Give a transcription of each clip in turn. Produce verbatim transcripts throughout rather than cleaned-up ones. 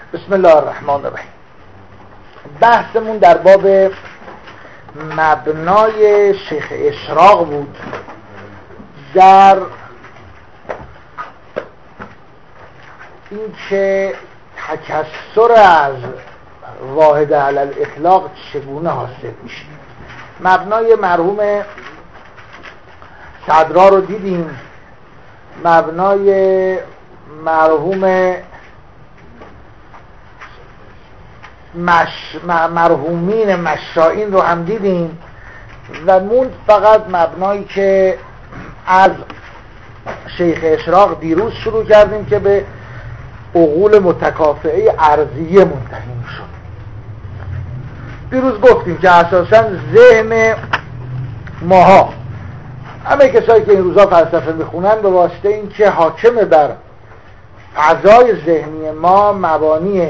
بسم الله الرحمن الرحیم. بحثمون در باب مبنای شیخ اشراق بود در اینکه تکثر از واحد علی الاطلاق چگونه حاصل میشه. مبنای مرحوم صدرا رو دیدیم، مبنای مرحوم مش... مرحومین مشائین رو هم دیدیم و موند فقط مبنایی که از شیخ اشراق دیروز شروع کردیم که به عقول متکافئه ارضیه منتهی شد. دیروز گفتیم که اساساً ذهن ماها، همه کسایی که این روزا فلسفه میخونن، به واسطه این که حاکم بر فضای ذهنی ما مبانی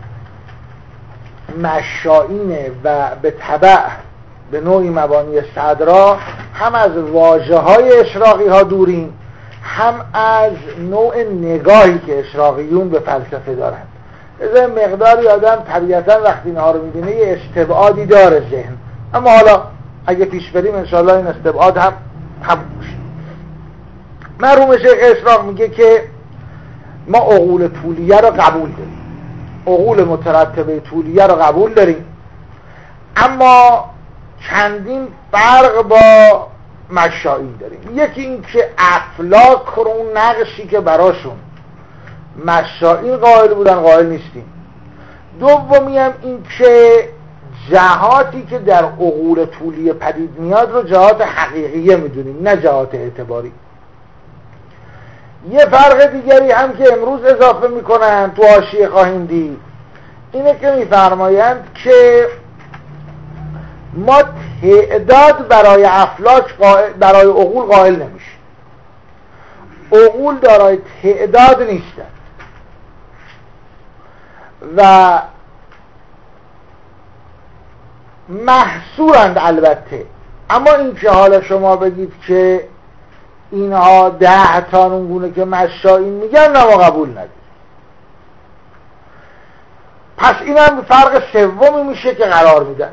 مشائینه و به تبع به نوعی مبانی صدرا، هم از واژه های اشراقی ها دوریم، هم از نوع نگاهی که اشراقیون به فلسفه دارند. از مقداری آدم طبیعتا وقتی اینها رو میبینه یه استبعادی داره ذهن، اما حالا اگه پیش بریم انشاءالله این استبعاد هم هم میشه. مرحوم شیخ اشراق میگه که ما عقول طولیه رو قبول داریم، عقول مترتبه طولیه رو قبول داریم، اما چندین فرق با مشائین داریم. یکی این که افلاک رو اون نقشی که براشون مشائین قائل بودن قائل نیستیم. دومی هم این که جهاتی که در عقول طولیه پدید میاد رو جهات حقیقیه میدونیم، نه جهات اعتباری. یه فرق دیگری هم که امروز اضافه میکنن تو حاشیه خواهیم دید، اینه که میفرمایند که ما تعداد برای افلاک قائل، برای عقول قائل نمیشه. عقول دارای تعداد نیستن و محصورند البته، اما این که حالا شما بگید که اینها ده تا اونگونه که مشائین میگن، نه ما قبول نداریم. پس این هم فرق سومی میشه که قرار میدن.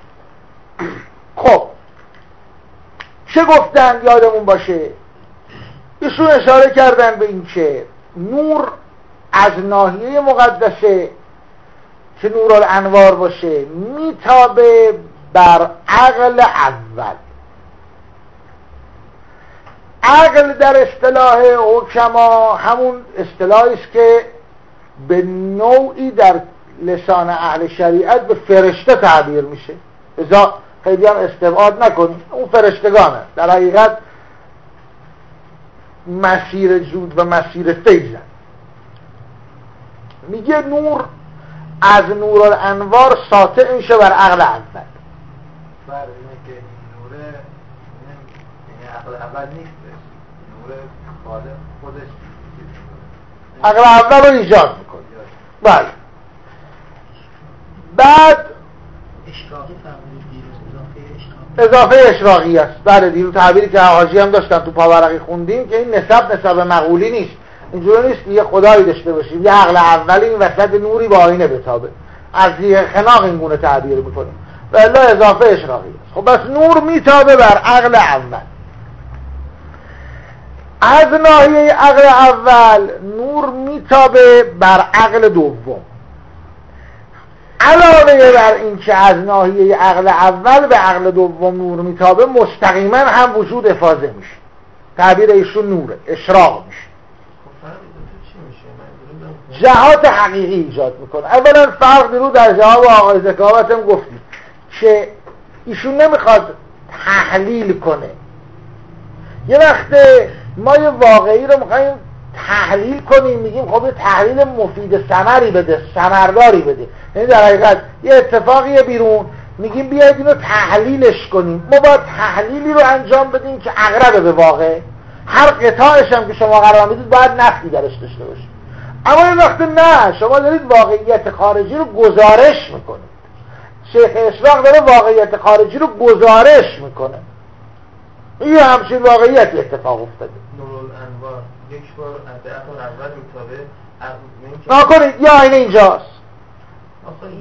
خب چه گفتن یادمون باشه؟ ایشون اشاره کردن به این که نور از ناحیه مقدسه که نور الانوار باشه میتابه بر عقل اول. عقل در اصطلاح حکما همون اصطلاحی است که به نوعی در لسان اهل شریعت به فرشته تعبیر میشه. ازا خیلی هم استبعاد نکنید، اون فرشتگانه در حقیقت مسیر جود و مسیر فیضن. میگه نور از نور الانوار ساطع میشه بر عقل اول. بر اینه که نور این عقل اول نیست، نور خالق خودش عقل اول رو ایجاد میکنه. بله. بعد اشراقی فرمودید دیروز، اضافه اشراقی اضافه اشراقی است. بله، دیروز تعبیری که حاجی هم داشتن تو پاورقی خوندیم که این نسب نسب مقولی نیست. اینجوری نیست که یه خدایی داشته باشیم یه عقل اولی این وسط نوری با آینه بتابه، از زیر خناق این گونه تعبیر میکنیم، ولی اضافه اشراقی است. خب بس نور میتابه بر عقل اول. از ناحیه عقل اول نور میتابه بر عقل دوم. علاوه بر این که از ناحیه عقل اول به عقل دوم نور میتابه، مستقیما هم وجود افاضه میشه. تعبیر ایشون نوره، اشراق میشه، جهات حقیقی ایجاد میکنه. اولا فرق رو در جواب آقای ذکاوت هم گفتیم که ایشون نمیخواد تحلیل کنه. یه وقت ما یه واقعی رو میخوایم تحلیل کنیم، میگیم خب یه تحلیل مفید ثمری بده، ثمرداری بده. یعنی در حقیقت یه اتفاقیه بیرون، میگیم بیاید اینو تحلیلش کنیم. ما باید تحلیلی رو انجام بدیم که اقرب به واقع. هر قطاعش هم که شما قرار میدید باید نفی درش داشته باشه. اما این وقت نه، شما دارید واقعیت خارجی رو گزارش میکنید. شیخ اشراق داره واقعیت خارجی رو گزارش میکنه. یه همچین واقعیت اتفاق افتاده. نورالانوار یک بار از عقل اول میتابه. نکنید یه آینه اینجاست،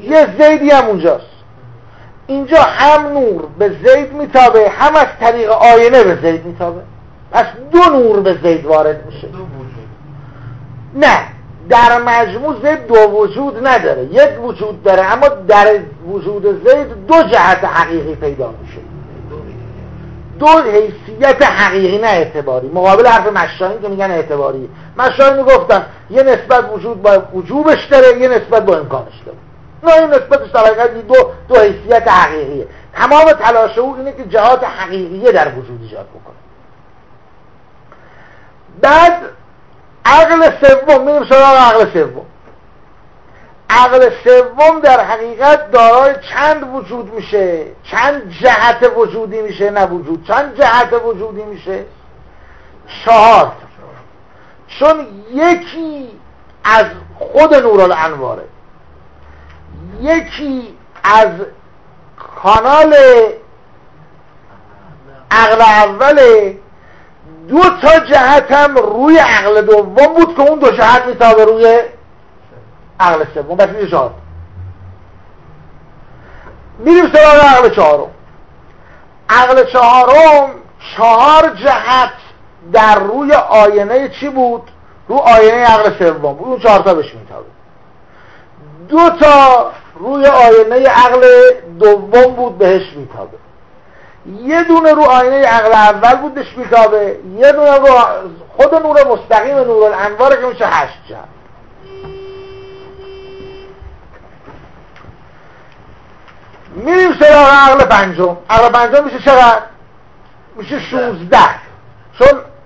یه زیدی هم اونجاست. اینجا هم نور به زید میتابه، هم از طریق آینه به زید میتابه. پس دو نور به زید وارد میشه. نه، در مجموع زید دو وجود نداره، یک وجود داره، اما در وجود زید دو جهت حقیقی پیدا میشه، دو حیثیت حقیقی نه اعتباری، مقابل حرف مشایخ که میگن اعتباری. مشایخ میگفتن یه نسبت وجود با وجوبش داره، یه نسبت با امکانش داره. نه، این نسبتش در حقیقت دو دو حیثیت حقیقیه. تمام تلاش او اینه که جهات حقیقیه در وجود ایجاد بکنه. بعد عقل سوم، میریم سراغ عقل سوم. عقل سوم در حقیقت دارای چند وجود میشه، چند جهت وجودی میشه، نه وجود، چند جهت وجودی میشه؟ چهار. چون یکی از خود نورالانواره، یکی از کانال عقل اوله، دو تا جهت هم روی عقل دوم بود که اون دو جهت میتابه روی عقل سوم. بس میشه چهار. میریم سراغ عقل چهارم. عقل چهارم چهار جهت در روی آینه چی بود؟ رو آینه عقل سوم بود. اون چهار تا بهش میتابه. دو تا روی آینه عقل دوم بود بهش میتابه. یه دونه رو آینه عقل اول بود بهش میتابه. یه دونه رو خود نور مستقیم نورالانوار که میشه هشت جهت. میریم سراغ عقل پنجم. عقل پنجم میشه چقدر؟ میشه شونزده. چون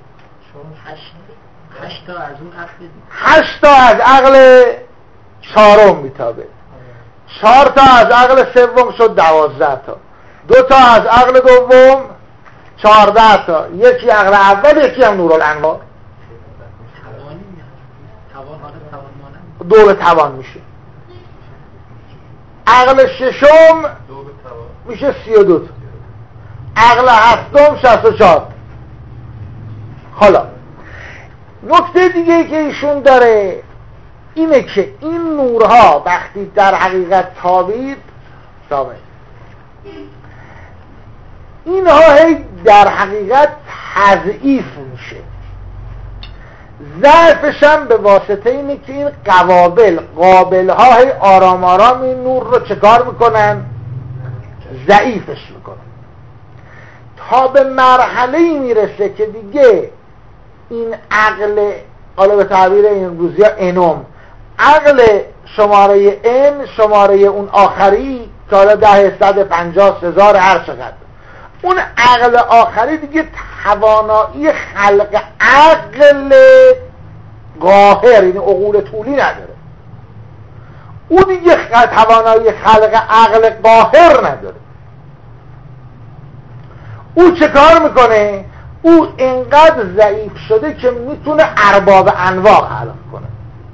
هشت تا از اون عقل هشت تا از عقل چهارم میتابه، چهار تا از عقل سوم شد دوازده تا، دو تا از عقل دوم چهارده تا، یکی عقل اول، یکی هم نورالانوار. دو به توان میشه. عقل ششم میشه سی و دو تا، عقل هفتم شصت و چهار. حالا نکته دیگه ای که ایشون داره اینه که این نورها وقتی در حقیقت تابید تابید اینها هی در حقیقت تضعیف میشه. ضعفش هم به واسطه اینه که این قوابل قابل ها هی آرام آرام این نور رو چکار میکنن؟ ضعیفش میکنن تا به مرحله میرسه که دیگه این عقل، حالا به تعبیر این روزی ها انوم، عقل شماره ان، شماره اون آخری که حالا ده صد پنجاه هزار هر چقدر، اون عقل آخری دیگه توانایی خلق عقل قاهر، یعنی عقول طولی نداره. او دیگه توانایی خلق عقل قاهر نداره. او چه کار میکنه؟ او اینقدر ضعیف شده که میتونه ارباب انواع خلق کنه.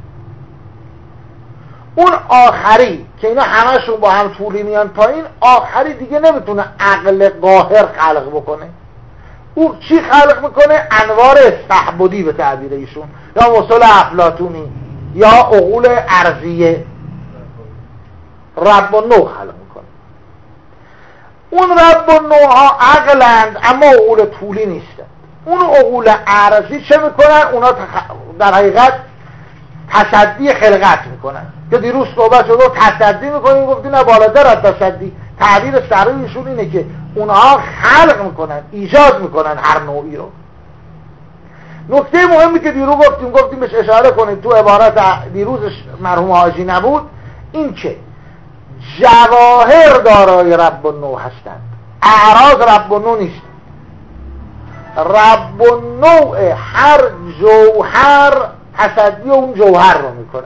اون آخری که اینا همشون با هم طولی میان پایین، آخری دیگه نمیتونه عقل قاهر خلق بکنه. او چی خلق میکنه؟ انوار استحبودی به تعبیر ایشون، یا وصول افلاطونی، یا عقول ارضیه، رب و نو خلق میکنه. اون رب و نوها عقلند اما عقول طولی نیستن. اون عقول ارضی چه میکنن؟ اونا در حقیقت تصدی خلقت میکنن که دیروز صحبت شد تصدی میکنیم، گفتی نه بالاتر از تصدی. تعبیر سریعشون اینه که اونها خلق میکنن، ایجاد میکنن هر نوعی رو. نکته مهمی که دیروز گفتیم گفتیم بهش اشاره کنید تو عبارت دیروزش مرحوم حاجی نبود، این که جواهر دارای رب و نو هستند، اعراض رب و نو نیست. رب و نوع هر جوهر تصدی اون جوهر رو میکنه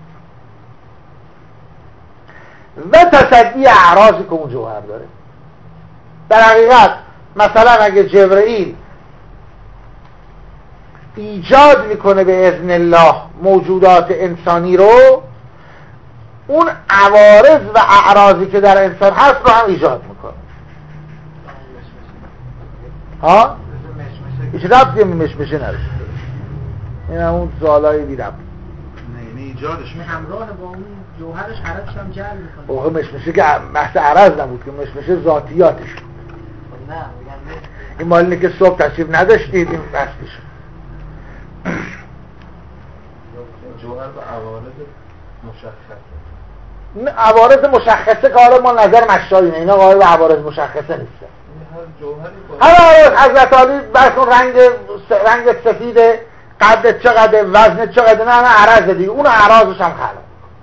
و تصدی اعراضی که اون جوهر داره. در حقیقت مثلا اگه جبرئیل ایجاد میکنه به اذن الله موجودات انسانی رو، اون عوارض و اعراضی که در انسان هست رو هم ایجاد میکنه. ها؟ هیچ ربطی هم مشمشه نداره. این همون سوالای بی ربط. یعنی ایجادش این همراه با اون جوهرش عرضش هم جلب میکنه. اوه مشمشه که بحث عرض نبود که مشمشه ذاتیاتش. نه میگم این مال اینه که صبح تشریف نداشتید این بحثش. جوهر به عوارض مشخصه. نه عوارض مشخصه که حالا ما نظر مشایینه، اینا قائل به عوارض مشخصه نیستن. هر جوهری هر حضرت علی برکن رنگ رنگ سفیده، قدت چقدر، وزنت چقدر، نه نه عرض دیگه، اون عرضش هم خلق.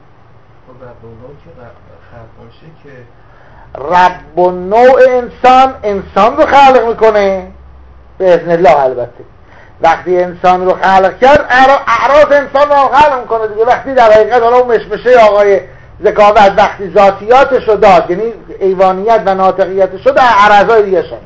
رب و نوع انسان انسان رو خلق میکنه به اذن الله. البته وقتی انسان رو خلق کرد اعراض انسان رو خلق میکنه دیگه. وقتی در حقیقت حالا اون مشمشه آقای ذکاوت وقتی ذاتیاتش رو داد، یعنی ایوانیت و ناطقیتش رو در اعراضای دیگه شد.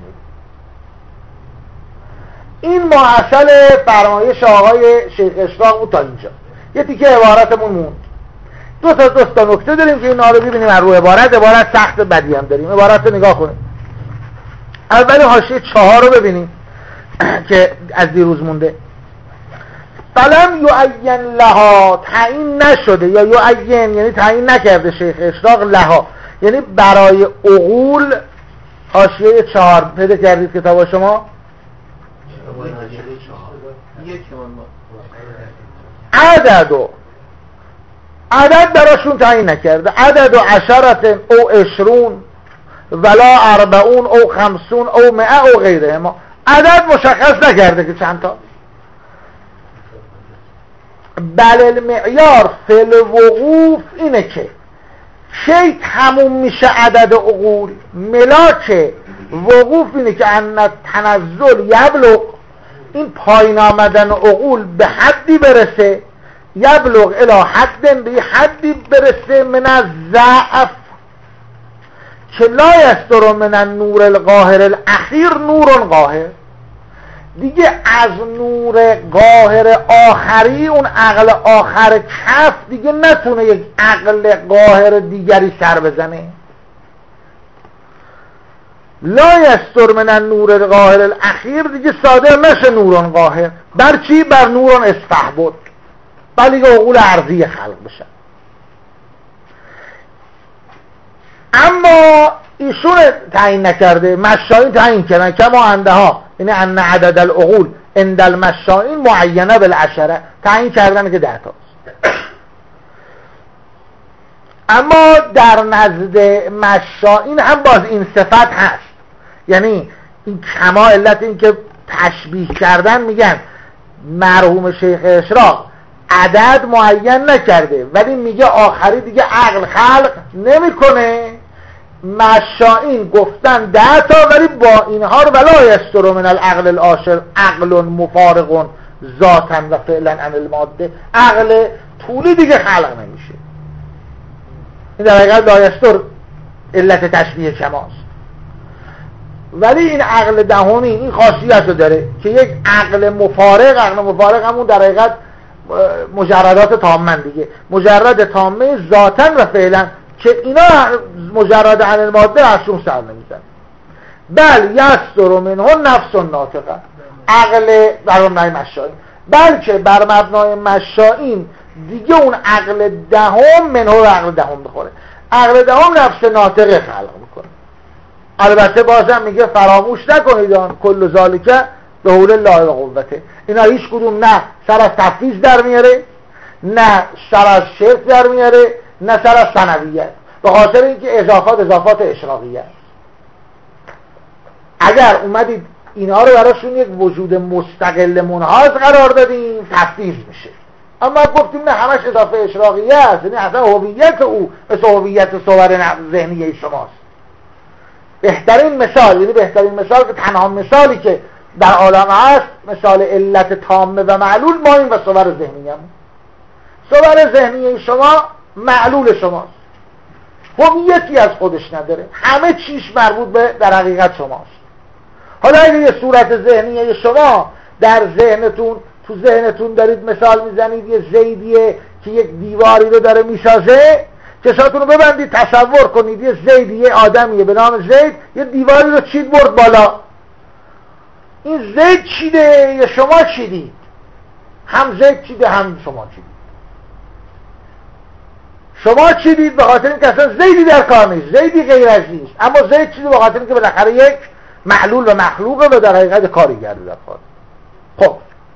این محصل فرمایش آقای شیخ اشراق بود تا اینجا. یه تیکه عبارتمون موند. دو تا دو تا نکته داریم که اینا رو ببینیم از روی عبارت. عبارت سخت بدی هم داریم. عبارت رو نگاه کنیم. اول حاشیه چهار رو ببینیم که از دیروز مونده. فلم یعین لها، تعیین نشده، یا یعین یعنی تعیین نکرده شیخ اشراق، لها یعنی برای عقول. حاشیه چهار پیدا کردید کتاب شما؟ عدد و عدد براشون تعیین نکرده. عدد و عشرت او عشرون ولا اربعون او خمسون او مئه او غیره. ما عدد مشخص نکرده که چند تا. بل المعیار فی الوقوف اینه که کی تموم میشه عدد عقول. ملاک وقوف اینه که ان تنزل یبلغ، این پایین آمدن عقول به حدی برسه، یبلغ الی حد، به حدی برسه من الضعف که لا یستر من النور القاهر الاخیر نور قاهر. دیگه از نور قاهر آخری، اون عقل آخر کف دیگه نتونه یک عقل قاهر دیگری سر بزنه. لا یستر من النور القاهر الاخیر دیگه صادر نشه نوران قاهر. بر چی؟ بر نوران استحبود، بلی که عقول عرضی خلق بشن. اما ایشون تعیین نکرده، مشایین تعیین کردن کما انده ها، یعنی ان عدد العقول عند المشایین معینه بالعشره، تعیین کردن که ده تاست. اما در نزد مشایین هم باز این صفت هست، یعنی این کما علت این که تشبیه کردن میگن مرحوم شیخ اشراق عدد معین نکرده ولی میگه آخری دیگه عقل خلق نمیکنه. مشائین گفتن ده تا ولی با اینها رو ولا یستر من العقل العاشر عقل مفارق ذاتا و فعلا عن الماده، عقل طولی دیگه خلق نمیشه. این در حقیقت لا یستر علت تشبیه کماست. ولی این عقل دهمی این خاصیت رو داره که یک عقل مفارق، عقل مفارق همون در حقیقت مجردات تامه دیگه، مجرد تامه ذاتا و فعلا که اینا مجرد عن الماده ازشون سر نمیزن. بل یستر منه نفس ناطقه، عقل بر مبنای مشائین، بلکه بر مبنای مشائین دیگه اون عقل دهم منه و عقل دهم بخوره. عقل دهم نفس ناطقه خلق میکنه. البته بازم میگه فراموش نکنید آن کل ذالکه به حول الله و قوته. اینا هیچ کدوم نه سر از تفویض در میاره، نه سر از شرک در میاره، نه سر از ثنویت، به خاطر اینکه اضافات اضافات اشراقیه. اگر اومدید اینا رو براشون یک وجود مستقل منحاز قرار دادیم تفویض میشه. اما گفتیم نه همش اضافه اشراقیه است، یعنی اصلا هویت او مثل هویت صور ذهنیه شماست. بهترین مثال، یعنی بهترین مثال که تنها مثالی که در عالم هست مثال علت تامه و معلول ما این و صور ذهنیه. صور ذهنیه شما معلول شماست، هویتی از خودش نداره، همه چیش مربوط به در حقیقت شماست. حالا اگه یه صورت ذهنیه شما در ذهنتون، تو ذهنتون دارید مثال میزنید یه زیدیه که یک دیواری رو داره میسازه، چشاتون رو ببندید تصور کنید یه زیدی، یه آدمیه به نام زید یه دیواری رو چید برد بالا. این زید چیده یا شما چیدید؟ هم زید چیده هم شما چیدید. شما چی دید؟ به خاطر اینکه اصلا زیدی در کار نیست، زیدی غیر از نیست، اما زید چی دید؟ به خاطر اینکه بالاخره یک معلول و مخلوقه و در حقیقت کارگرده در کار. خب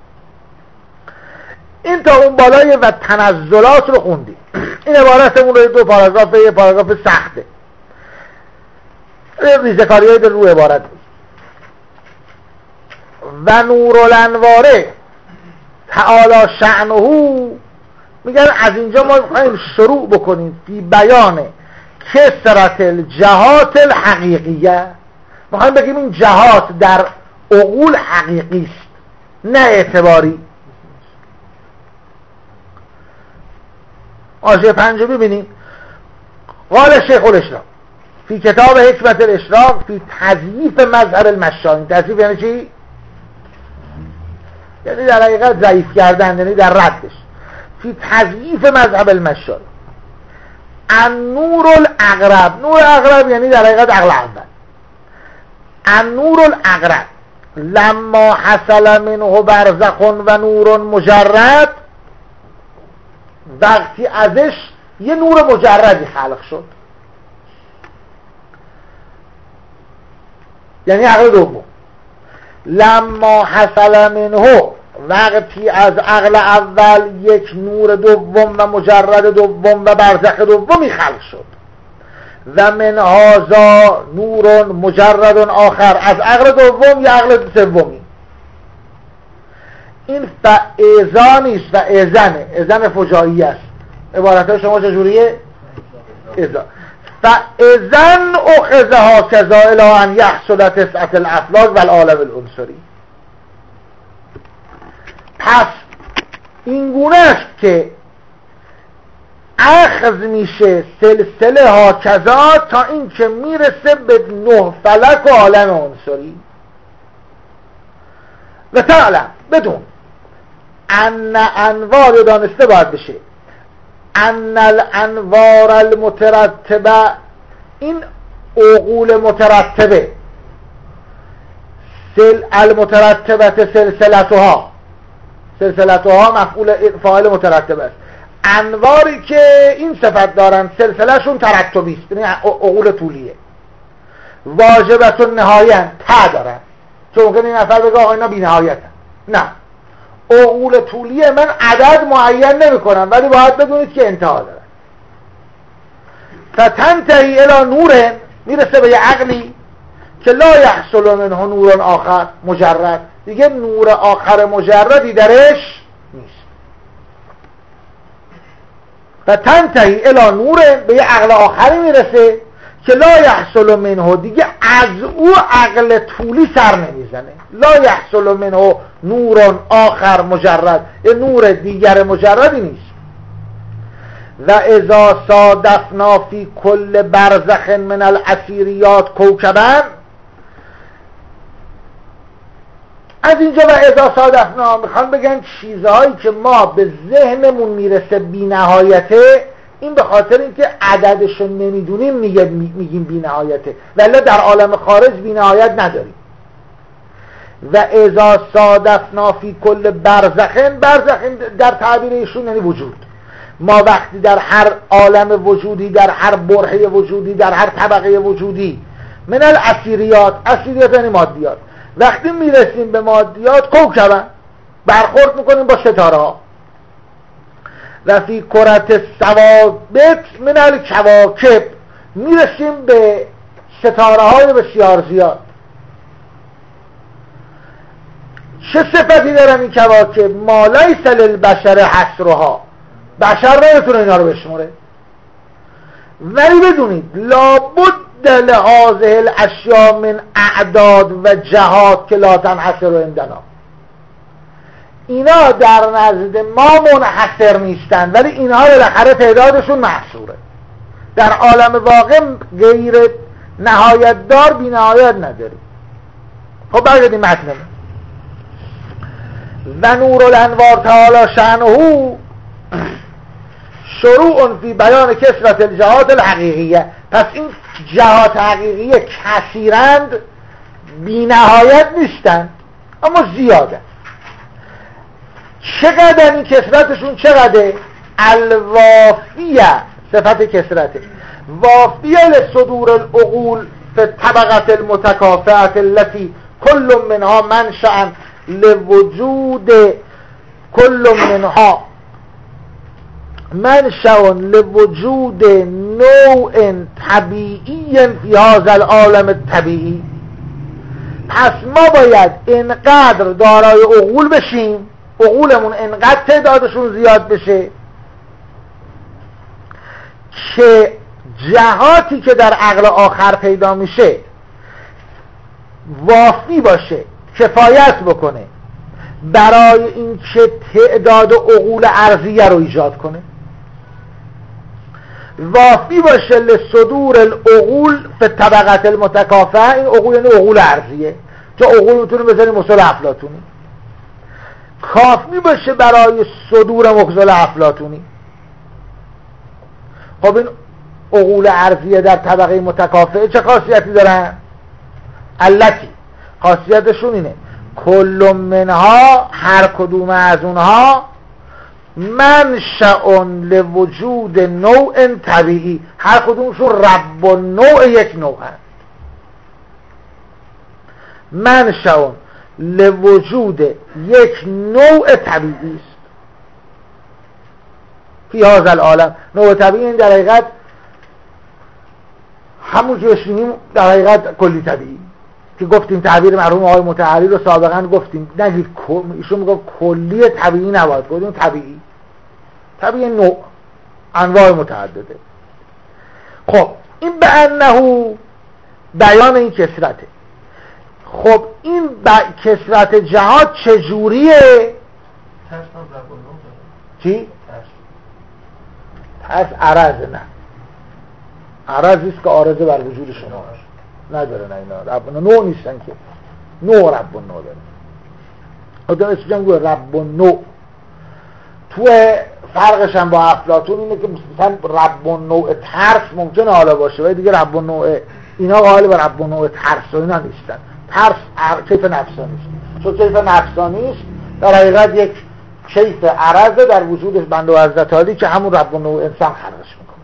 این تا اون بالای و تنزلات رو خوندیم. این عبارتمون رو دو پاراگراف، یه پاراگراف سخته، ریزه‌کاری های در رو عبارت بود. و نورالانواره تعالی شأنه، میگن از اینجا ما میخوایم شروع بکنیم فی بیان کثرت الجهات الحقیقیه. میخوایم بگیم این جهات در عقول حقیقی است نه اعتباری. آژه پنجه ببینیم. قال شیخ الاسلام فی کتاب حکمت الاشراق فی تضعیف مذهب المشایخ. تضعیف یعنی چی؟ یعنی در حقیقت ضعیف کردن، یعنی در ردش. فی تضعیف مذهب المشایخ النور الاقرب. نور اقرب یعنی در حقیقت عقل اول. النور الاقرب لما حصل منه برزخ و نور مجرد، وقتی ازش یه نور مجردی خلق شد، یعنی عقل دوم. لما حصل منه، وقتی از عقل اول یک نور دوم و مجرد دوم و برزخ دومی خلق شد. و من هذا نور مجرد آخر، از عقل دوم یا عقل سومی. این فاذا نیست، فاذنه، اذن فجایی است. عبارت های شما چجوریه؟ اذا فاذن اخذها کذا الی ان یحصل تسعة الافلاک و العالم العنصری. پس این گونه است که اخذ میشه سلسله ها کذا تا این که میرسه به نه فلک و عالم عنصری. و تعلم بدون ان انوار دانسته باید بشه ان الانوار المترتبه، این عقول مترتبه، سل المترتبه سلسلتها، سلسلتها مفعول فاعل مترتبه است. انواری که این صفت دارن سلسلهشون ترتبی است، یعنی عقول طولیه. واجبتون نهایت تا دارن، چون ممکنه این نفر بگه آقا اینا بی نهایتن. نه، عقول طولیه من عدد معین نمی کنم، ولی باید بدونید که انتها دارن. فتنتهی الی نور، میرسه به یه عقلی که لا یحصل منه نور آخر مجرد، دیگه نور آخر مجردی درش نیست. فتنتهی الی نور، به یه عقل آخری میرسه که لا یحصل منه، دیگه از او عقل طولی سر نمیزنه. لا یحصل منه نور آخر مجرد، یه نور دیگر مجردی نیست. و اذا صادفنا فی کل برزخ من الاسیریات کوکبا، از اینجا و اذا صادفنا میخوان بگن چیزهایی که ما به ذهنمون میرسه بی نهایته، این به خاطر اینکه عددشو نمیدونیم میگیم بی نهایته، ولی در عالم خارج بی نهایت نداریم. و اذا صادفنا فی کل برزخن، برزخن در تعبیر ایشون یعنی وجود. ما وقتی در هر عالم وجودی، در هر برهه وجودی، در هر طبقه وجودی، من الاسیریات، اسیریات یعنی مادیات، وقتی میرسیم به مادیات کوکبن، برخورد میکنیم با ستاره ها. و فی کرت ثوابت من الکواکب، میرسیم به ستاره های بسیار زیاد. چه صفتی دارن این کواکب؟ ما لیس للبشر حصرها، بشر نمیتونه اینا رو بشمره. ولی بدونید لابد لهذه الاشیاء من اعداد و جهات که لا تنحصر عندنا، اینا در نزد ما منحصر نیستن، ولی اینها بالاخره تعدادشون محصوره. در عالم واقع غیر نهایت دار بی نهایت نداری. خب برگردیم متن. و نور الانوار تعالی شأنه شروع فی بیان کثرت الجهات الحقیقیه. پس این جهات حقیقیه کثیرند، بی نهایت نیستند، اما زیاده. چقدر این کثرتشون چقدر؟ الوافیه صفت کسرته. وافیه لصدور العقول فی طبقه المتکافئه التي كل منها منشأ لوجود كل منها منشأ لوجود نوع طبیعی فی هذا العالم الطبیعی. پس ما باید اینقدر دارای عقول بشیم، عقولمون اینقدر تعدادشون زیاد بشه که جهاتی که در عقل آخر پیدا میشه وافی باشه، کفایت بکنه برای این که تعداد عقول ارضیه رو ایجاد کنه، وافی باشه لصدور العقول فی طبقه المتکافئه. این عقول یعنی عقول ارضیه، چون عقول میتونیم بذاریم مثل افلاطونی، کافی باشه برای صدور مخزل افلاطونی. خب این عقول ارضیه در طبقه متکافئه چه خاصیتی دارن؟ التی خاصیتشون اینه کل منها، هر کدوم از اونها، منشأ لوجود نوع طبیعی، هر کدومشون رب النوع یک نوع هست. منشأ لوجود یک نوع طبیعی است فی هذا العالم. نوع طبیعی این در حقیقت همون جوشینیم، در حقیقت کلی طبیعی که گفتیم تعبیر مرحوم آقای مطهری رو سابقا گفتیم، نگید ایشون میگه کلی طبیعی نباید گفتیم، طبیعی طبیعی نوع انواع متعدده. خب این به انه بیان این کسرته. خب این ب... کسرت جهات چجوریه؟ چی؟ پس عرض نه، عرضیست که عارضه بر وجود شما نداره. نه اینا رب نوع نیستن که، نوع رب نوع داره. آدم اسمشم گوه رب نوع. تو فرقش هم با افلاطون اینه که مثلا رب نوع ترس ممکنه حالا باشه ولی دیگه رب نوع اینا قائل به رب نوع ترس و اینا نیستن. ترس کیف نفسانی است، چون کیف نفسانی است در حقیقت یک کیف عرضه در وجود بنده و حضرت عالی که همون رب نوع انسان خلقش میکنه.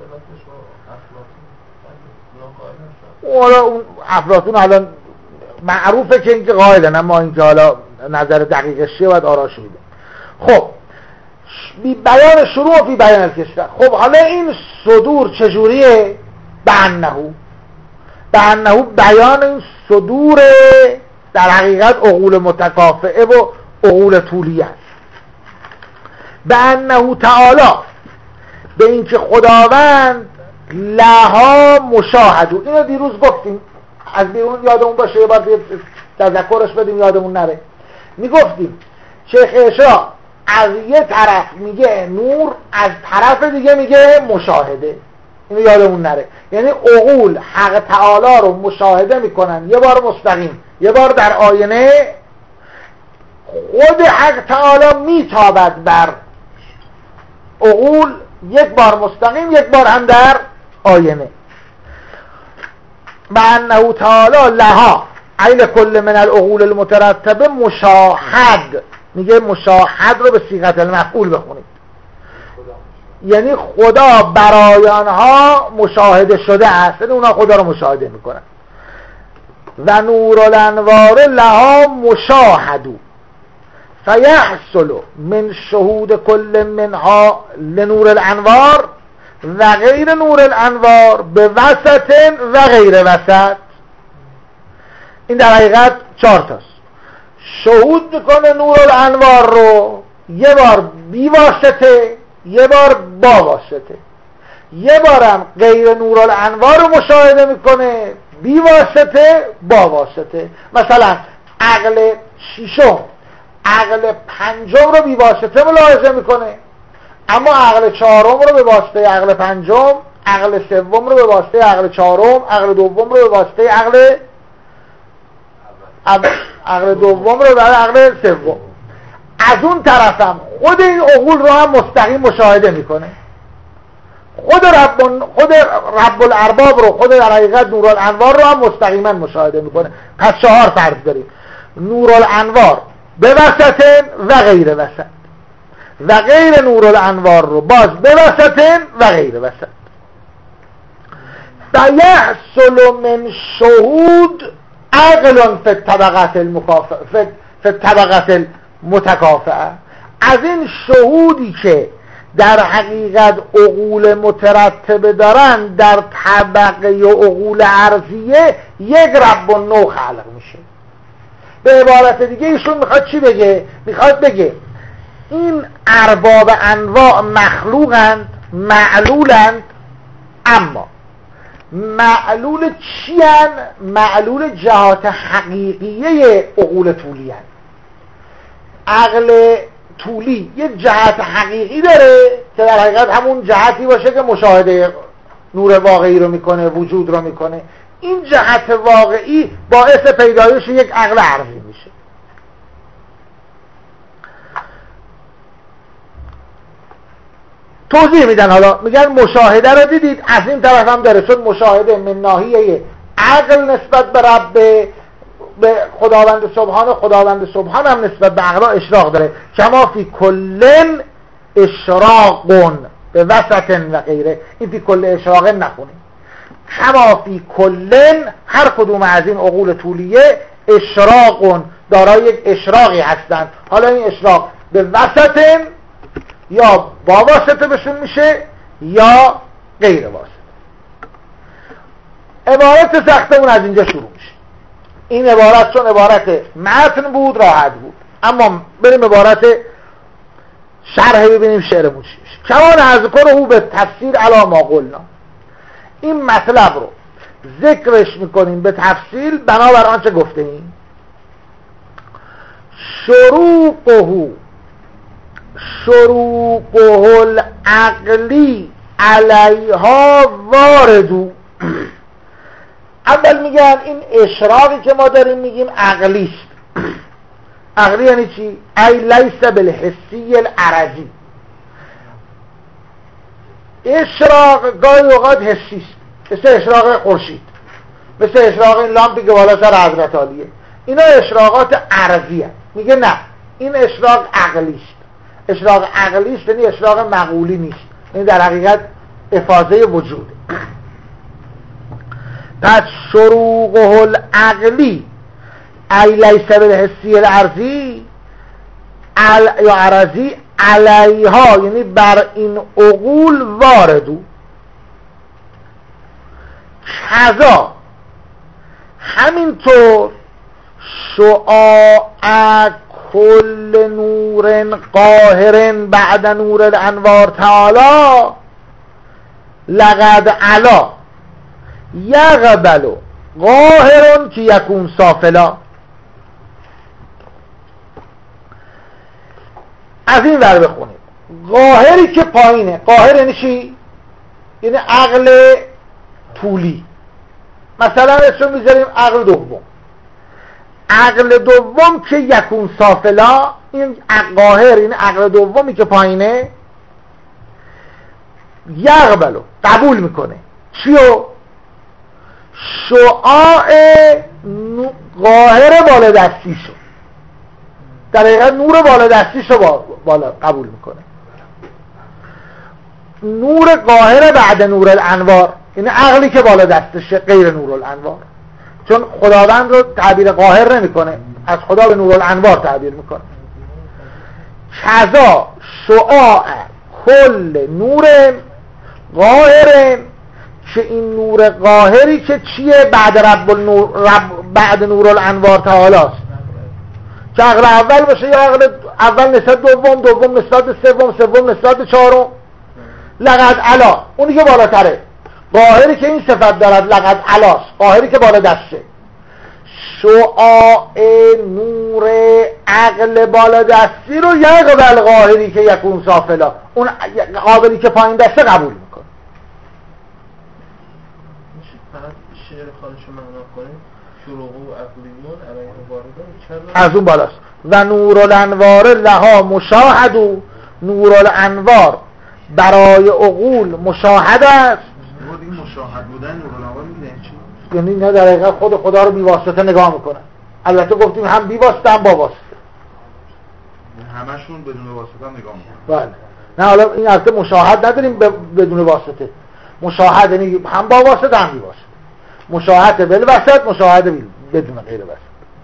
حالا اون افلاطون حالا معروفه که اینکه قائلن، اما اینکه حالا نظر دقیقش چیه باید آراش میده. خب بی بیان شروع فی بیان الکسرت. خب حالا این صدور چجوریه؟ بانهو بانهو بیان این صدور در حقیقت عقول متکافئه و عقول طولیه است. بانهو تعالی، به اینکه خداوند لها مشاهدو. اینو دیروز گفتیم، از بیرون یادمون باشه یه بار تذکرش بدیم یادمون نره. میگفتیم شیخ اشا از یه طرف میگه نور، از طرف دیگه میگه مشاهده. اینو یادمون نره. یعنی عقول حق تعالی رو مشاهده میکنن، یه بار مستقیم یه بار در آینه. خود حق تعالی میتابد بر عقول، یک بار مستقیم یک بار هم در آینه. معنه تعالی لها عین کل من العقول المترتبه مشاهد. میگه مشاهد رو به صیغه المفعول بخونید، یعنی خدا برای آنها مشاهده شده است، یعنی اونها خدا رو مشاهده میکنن. و نور الانوار لها مشاهدو فیحصل من شهود کل منها لنور الانوار و غیر نور الانوار به وسط و غیر وسط. این در حقیقت چهار تاست. شهود میکنه نور الانوار رو یه بار بی واسطه، یه بار با واسطه. یه بارم غیر نور الانوار رو مشاهده میکنه بی واسطه با واسطه. مثلا عقل شیشم عقل پنجم رو بی واسطه ملاحظه میکنه، اما عقل چهارم رو به واسطه عقل پنجم، عقل سوم رو به واسطه عقل چهارم، عقل دوم رو به واسطه عقل عقل دوم رو به عقل سوم. از اون طرفم خود این عقول رو هم مستقیم مشاهده میکنه. خود رب خود رب الارباب رو، خود در حقیقت نور الانوار رو هم مستقیما مشاهده میکنه. پس چهار فرض داریم: نور الانوار به وسط و غیر وسط. و غیر نور الانوار رو باز به وسطن و غیر وسط. فیحصل من شهود عقل فی الطبقات المکافئه فی الطبقات المتکافئه. از این شهودی که در حقیقت عقول مترتبه دارن در طبقه و عقول عرضیه یک رب و نو خلق میشه. به عبارت دیگه ایشون میخواد چی بگه؟ میخواد بگه این ارباب انواع مخلوقند، معلولند، اما معلول چی هن؟ معلول جهات حقیقیه عقول طولی هن. عقل طولی یک جهت حقیقی داره که در حقیقت همون جهتی باشه که مشاهده نور واقعی رو میکنه، وجود رو میکنه. این جهت واقعی باعث پیدایش یک عقل عرضی میشه. توضیح میدن، حالا میگن مشاهده رو دیدید، از این طرف هم داره، چون مشاهده من ناحیه عقل نسبت به رب، به خداوند سبحان، خداوند سبحان هم نسبت به عقلا اشراق داره. کما فی کلن اشراقون به وسطن و غیره. این فی کل اشراق نخونیم. کما فی کلن، هر کدوم از این عقول طولیه اشراقون دارای یک اشراقی هستند. حالا این اشراق به وسطن یا با واسطه بهشون میشه یا غیر واسطه. عبارت سختمون از اینجا شروع میشه. این عبارت چون عبارت متن بود راحت بود، اما بریم عبارت شرح ببینیم شعرمون چی میشه. کمان اذکره به تفسیر علی ما قلنا. این مطلب رو ذکرش میکنیم به تفصیل بنابر آنچه گفته ایم. شروقه شروقه العقلی علیها واردو. اول میگن این اشراقی که ما داریم میگیم عقلیست. عقلی یعنی چی؟ ای لیس بالحسی العرضی. اشراق گاهی اوقات حسیست، مثل اشراق خورشید، مثل اشراق این لامپی که بالا سر حضرت عالیه. اینا اشراقات عرضی هست. میگه نه، این اشراق عقلیست. اشراق عقلیست یعنی اشراق مقولی نیست، این در حقیقت افاضه وجود. پس شروقه العقلی ای لیس بالحسی العرضی ال... یا عرضی علیها، یعنی بر این عقول واردو. کذا همینطور شعاع کل نور قاهر بعد نور الانوار تعالی لقد علا یقبل قاهر که یکون سافلا. از این ور بخونیم. قاهری که پایینه. قاهر یعنی چی؟ یعنی عقل طولی. مثلا اسم میذاریم عقل دوم. عقل دوم که یکون سافلا، این قاهر این عقل دومی که پایینه یقبلو قبول میکنه چیو؟ شعاع قاهر بالا دستیشو، در حقیقت نور بالا دستیشو بالا قبول میکنه. نور قاهر بعد نور الانوار، یعنی عقلی که بالا دستشه غیر نور الانوار، چون خداوند رو تعبیر قاهر نمیکنه، از خدا به نور الانوار تعبیر میکنه. کذا شعاع کل نور قاهر، که این نور قاهری که چیه؟ بعد رب النور، رب بعد نور الانوار تعالی است، که عقل اول باشه یا عقل اول نسبت دوم، دوم نسبت سوم، سوم نسبت چهارم. لقد علا اونی که بالاتره، قاهری که این صفت دارد لقد علاست، قاهری که بالا دسته. شعاع نور عقل بالا دستی رو یقبل قاهری که یکون سافلا، اون قابلی که پایین دسته قبول میکنه. میشه فقط شعر خالشو معنا کنیم؟ شروق و عقلیون علیه واردون از اون بالاست. و نور الانوار لها مشاهد، و نور الانوار برای عقول مشاهد است. این مشاهد بودن نور الانوار میگه چی؟ یعنی نه در حقیقت خود خدا رو بی واسطه نگاه میکنن. البته گفتیم هم بی واسطه هم با واسطه. همشون بدون واسطه هم نگاه میکنن. بله. نه حالا این البته مشاهد نداریم بدون واسطه. مشاهد یعنی هم با واسطه هم بی واسطه. مشاهده بالوسط، مشاهده بدون غیر وسط.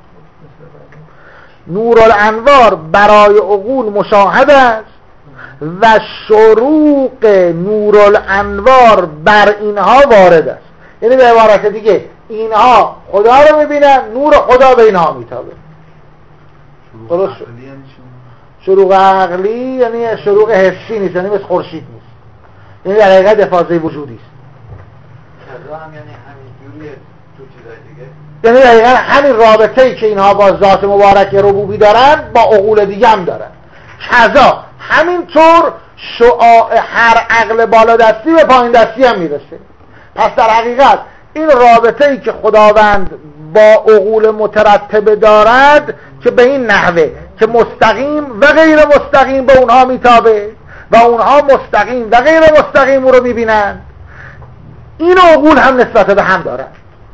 نورالانوار برای عقول مشاهده است و شروق نورالانوار بر اینها وارد است. یعنی به عبارت دیگه اینها خدا رو میبینن، نور خدا به اینها میتابه. درست شد. شروق عقلی یعنی شروق حسی نیست، یعنی مثل خورشید نیست، یعنی در حقیقت افاضه وجودی است. کذا هم یعنی همین جوریه تو چیزای دیگه، یعنی در حقیقت همین رابطه‌ای که اینها با ذات مبارک ربوبی دارن با عقول دیگه هم دارن. کذا همینطور شعاع هر عقل بالادستی به پایین دستی هم میرسه. پس در حقیقت این رابطه‌ای که خداوند با عقول مترتبه دارد که به این نحوه که مستقیم و غیر مستقیم به اونها میتابه و اونها مستقیم و غیر مستقیم او رو میبینند، این عقول هم نسبت به هم دارند.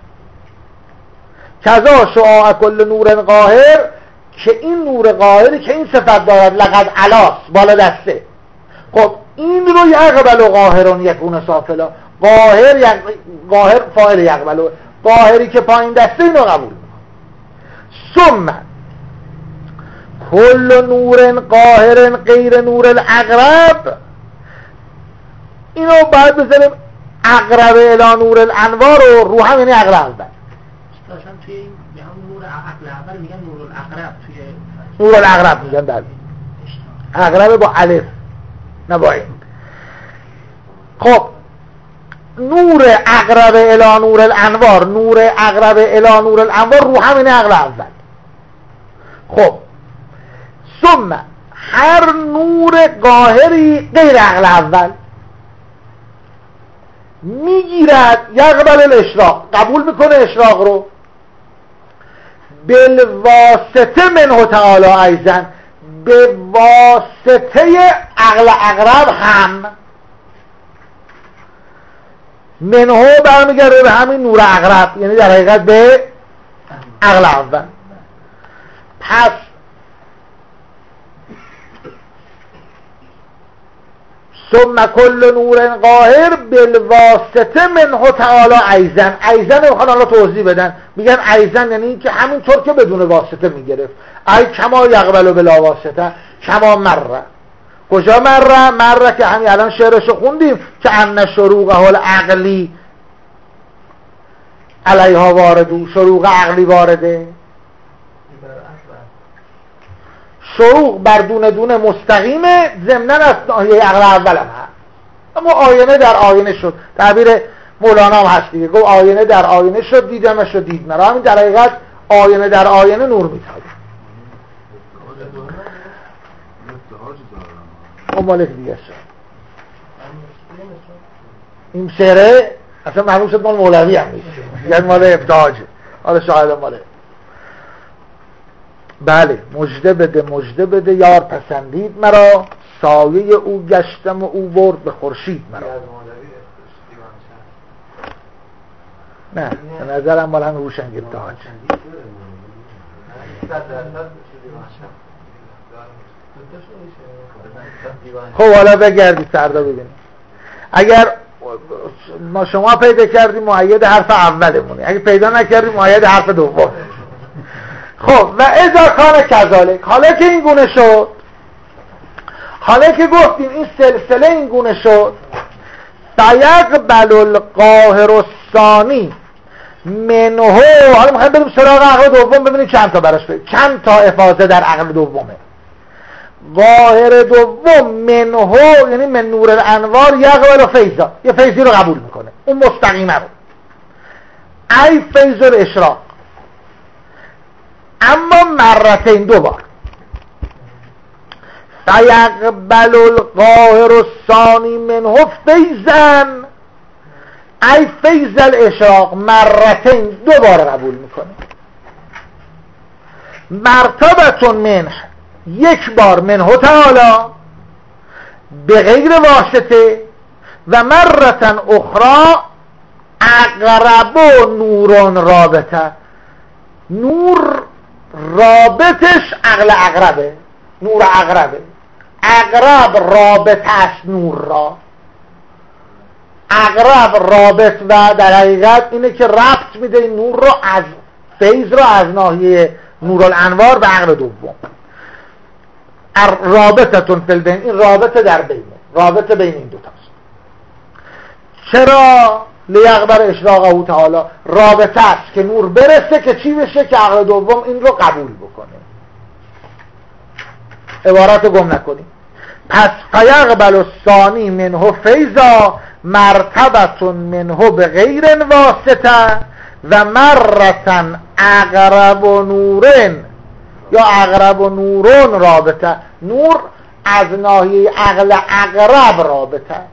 کذا شعاع کل نور قاهر، که این نور قاهری که این صفت دارد لقد علاس بالا دسته، خب این رو یقبل قاهرون یکون سافلا، قاهر یق... قاهر فاعل یقبل، قاهری که پایین دسته اینو قبول میکنه. ثم کل نور قاهر غیر نور الاقرب، اینو باید بذاریم اقرب الی نور الانوار رو رو هم، یعنی اقرب اول داشتن توی این به هم نور عقل اول میگن نور الاقرب، توی نور الاقرب میگن. بله اقرب با الف نه با این. خب نور اقرب الی نور الانوار، نور اقرب الی نور الانوار رو همین اقرب اول. خب ثم هر نور قاهری غیر عقل اول میگیرد یقبل الاشراق، قبول میکنه اشراق رو، بالواسطه منه تعالی ایضا، به واسطه عقل اقرب هم، منه برمیگرده به همین نور اقرب، یعنی در حقیقت به عقل اول. پس ثم کل نور قاهر بالواسطه منه تعالی ایضا، ایضا رو میخوان الله توضیح بدن، میگن ایضا یعنی که همینطور که بدون واسطه میگرفت، ای کما یقبل بلا واسطه کما مره. کجا مره؟ مره که همین الان شعرشو خوندیم که ان شروقه العقلی علیها واردو، شروق عقلی وارده، شروق بر دونه دونه مستقیمه، ضمناً از ناحیه عقل اول هم هست. اما آینه در آینه شد، تعبیر مولانا هم هست دیگه، گفت آینه در آینه شد دیدمش و دید مرا. همین در حقیقت آینه در آینه نور میتابه. مالک دیگه شد این شعره اصلا معلوم شد مال مولوی هم نیست، یعنی مال ابتهاجه. حالا شاید ماله بله مژده بده مژده بده یار پسندید مرا، سایه او گشتم و او برد به خورشید مرا. نه به نظرم مال هم روشنگیر ابتهاج. خب حالا بگردید فردا ببینید، اگر ما شما پیدا کردیم مؤید حرف اولمونه، اگه پیدا نکردیم مؤید حرف دوم. خب و اذا کان کذالک، حالا که این گونه شد، حالا که گفتیم این سلسله این گونه شد، فیقبل القاهر الثانی منه، حالا میخوایم بریم سراغ عقل دوم ببینیم چند تا براش بگیم، چند تا افاضه در عقل دومه. قاهر دوم منه یعنی من نور الانوار یقبل فیضا، یه فیضی رو قبول میکنه، اون مستقیمه رو، ای فیض الاشراق، اما مرتين دو بار. فیقبل القاهر الثانی منه فیضا ای فیض الاشراق، مرتين دو بار قبول میکنه. مرتبتون منه یک بار منه تعالی به غیر واسطه، و مرتن اخرى اقرب نورون رابطه، نور رابطش عقل اقربه، نور عقربه. عقرب رابطه است نور را. عقرب رابط و در حقیقت اینه که ربط میده این نور رو از فیض رو از ناحیه نورالانوار به عقل دوم. رابطتون فی البین، این رابطه در بینه، رابطه بین این دوتاست. چرا؟ لیقبر اشراقه تعالی، رابطه است که نور برسه که چی بشه؟ که عقل دوم این رو قبول بکنه. عبارت رو گم نکنیم. پس فیقبل الثانی منه فیضا مرتبتون منه به غیر واسطه و مرتن اقرب و نورن یا اقرب و نورون رابطه. نور از ناحیه عقل اقرب رابطه است.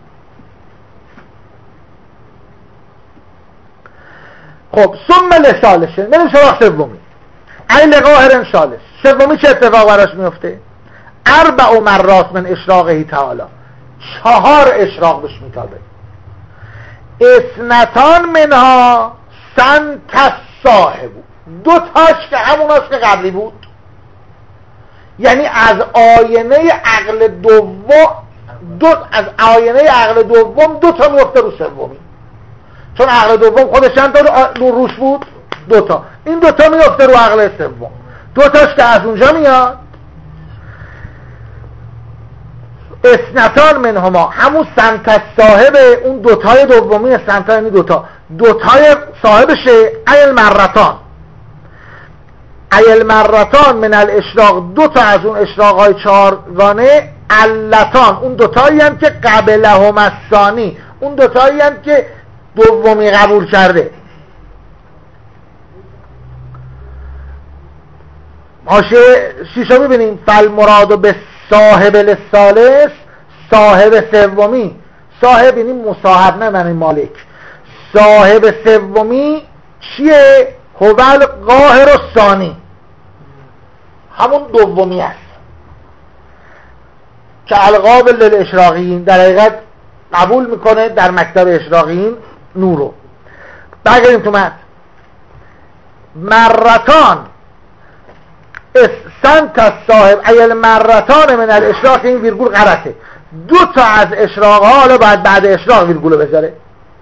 خب ثم لثالثه، بریم سراغ سومی. ای لقاهر ثالث، سومی چه اتفاق براش میفته؟ اربع مرات من اشراقه تعالی، چهار اشراق بهش میتابه. اثنتان منها سنت صاحب، دو تاش که همون هست که قبلی بود، یعنی از آینه عقل دوم دو از آینه عقل دوم دو تا میفته رو سومی، چون عقل دوم خودش چند تا نور روش بود؟ دو تا. این دو تا میفته رو عقل سوم، دو تاش که از اونجا میاد. اثنتان منهما، همون سمت صاحب اون دوتای دومی، سمت یعنی دوتا، دوتای صاحبشه. ایل مرتان، ایل مرتان من الاشراق، دوتا از اون اشراق های چهارگانه. علتان، اون دوتایی هم که قبلهم الثانی، اون دوتایی هم که دومی قبول کرده. حاشیه شیشا میبینیم. فالمراد به صاحب الثالث، صاحب سومی. صاحب یعنی مصاحب، نه معنی مالک. صاحب سومی چیه؟ هو القاهر الثانی، همون دومی است که القابل للاشراقیین، در حقیقت قبول میکنه در مکتب اشراقیین نورو. برگردیم تو متن. مرتان سنت صاحب ایل مرتان من الاشراق، این ویرگول غلطه. دو تا از اشراق ها، حالا باید بعد اشراق ویرگول بذاره.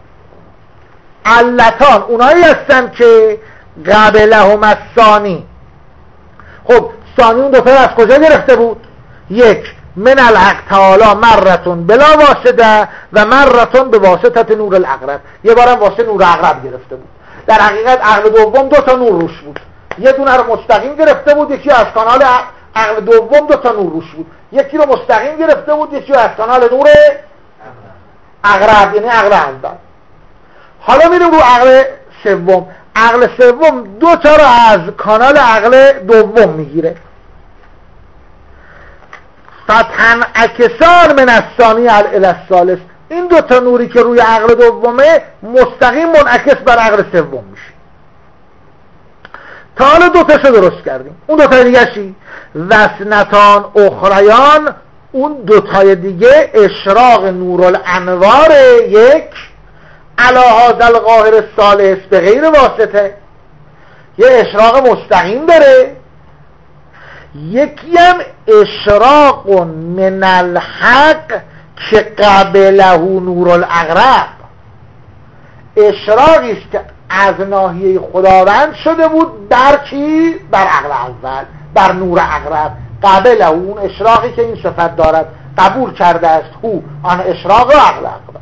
علتان اونایی هستن که قبلهم الثانی. خب ثانی اون دو تا از کجا گرفته بود؟ یک، من الحق تعالی مرتون بلا واسطه و مرتون به واسطه نور الاقرب، یه بارم واسطه نور اقرب گرفته بود. در حقیقت عقل دوم دو تا نور روش بود، یه دونه رو مستقیم گرفته بود، یکی از کانال عقل دوم دو تا نور روش بود. یکی رو مستقیم گرفته بود، یکی از کانال نور اقرب، یعنی عقل اول. حالا میریم رو عقل سوم. عقل سوم دو تا رو از کانال عقل دوم میگیره. فتحن اکسار من الثانی الی الثالث، این دو تا نوری که روی عقل دومه مستقیم منعکس بر عقل سوم میشه. تا حالا دو تاشو درست کردیم. اون دو تای دیگه چی؟ وسنتان اخریان، اون دو تای دیگه اشراق نورالانوار، یک علی هذا القاهر الثالث به غیر واسطه، یه اشراق مستقیم داره. یکی هم اشراق من الحق که قبله نور الاقرب، اشراقی است که از ناحیه خداوند شده بود بر کی؟ بر عقل اول، بر نور اقرب. قبله اون اشراقی که این صفت دارد، قبول کرده است او آن اشراق و عقل اقرب.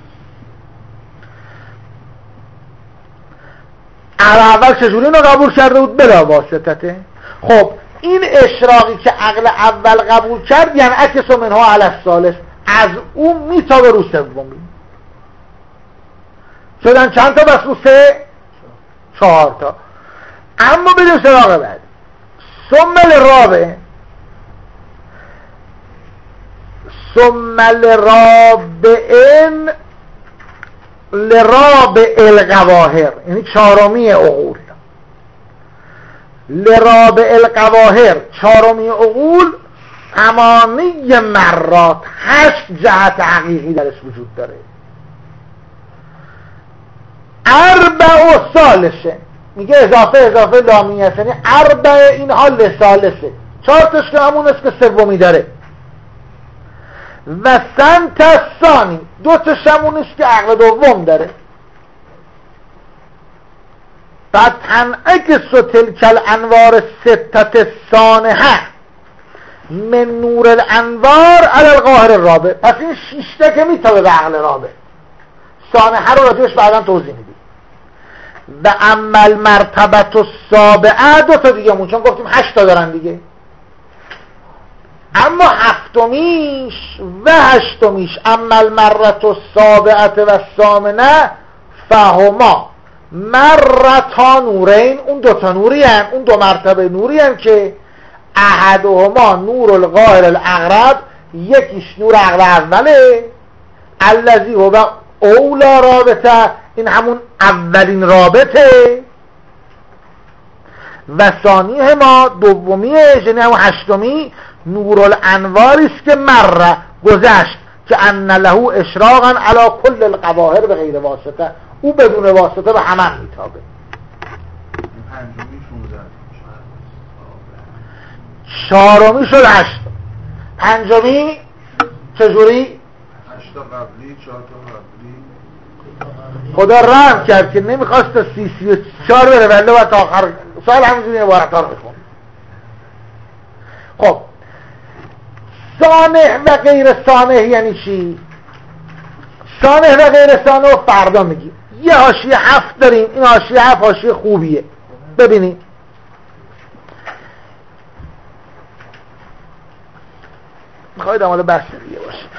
عقل اول چجوری اینو قبول کرده بود؟ بلا واسطته. خب این اشراقی که عقل اول قبول کرد، یعنی عکس منها علی الثالث، از اون میتابه رو سومی. شدن چند تا؟ بس رو سه؟ چهار تا. اما بریم سراغ بعد. ثم للرابع، ثم للرابعین لرابع القواهر، یعنی چهارمی عقول. لرابع القواهر، چهارمی عقول، ثمانی مرات، هشت جهت حقیقی درش وجود داره. اربع و ثالثه، میگه اضافه اضافه لامیه است، یعنی اربع اینها لثالثه، چهار تاش که همون است که سومی داره. و سنت ثانی دو تاش همون است که عقل دوم داره. بعد تنعکس و تلک الانوار ستت سانحه من نور الانوار علی القاهر الرابع. پس این شیشته که میتابه به عقل رابع. سانحه رو راجعش بعدا توضیح میدیم. و عمل مرتبت و سابعه دو تا دیگه مون، چون گفتیم هشت تا دارن دیگه. اما هفتمیش و هشتمیش عمل مرت و سابعت و سامنه فهما مرتا نورین، اون دو تا نوری هم، اون دو مرتبه نوری هم که احدهما نور القاهر الاقرب، یکیش نور عقل اوله الذی هو اولا رابطه، این همون اولین رابطه، و ثانیه ما دومیه یعنی همون هشتمی نور الانواری است که مره گذشت که ان له اشراقا علی کل القواهر به غیر واسطه، او بدون واسطه به همه میتابه. چهارمی شد هشت، پنجمی چجوری؟ هشتا قبلی، چهار تا قبلی. خدا رحم کرد که نمیخواست تا سی سی و چهار بره ولی و تا آخر سال همینجوری عبارت ها رو بخون. خب سانح و غیر سانح یعنی چی؟ سانح و غیر سانح رو فردا میگیم. یه حاشیه هفت داریم، این حاشیه هفت حاشیه خوبیه. ببینید میخواید عمال بحث دیگه باشه.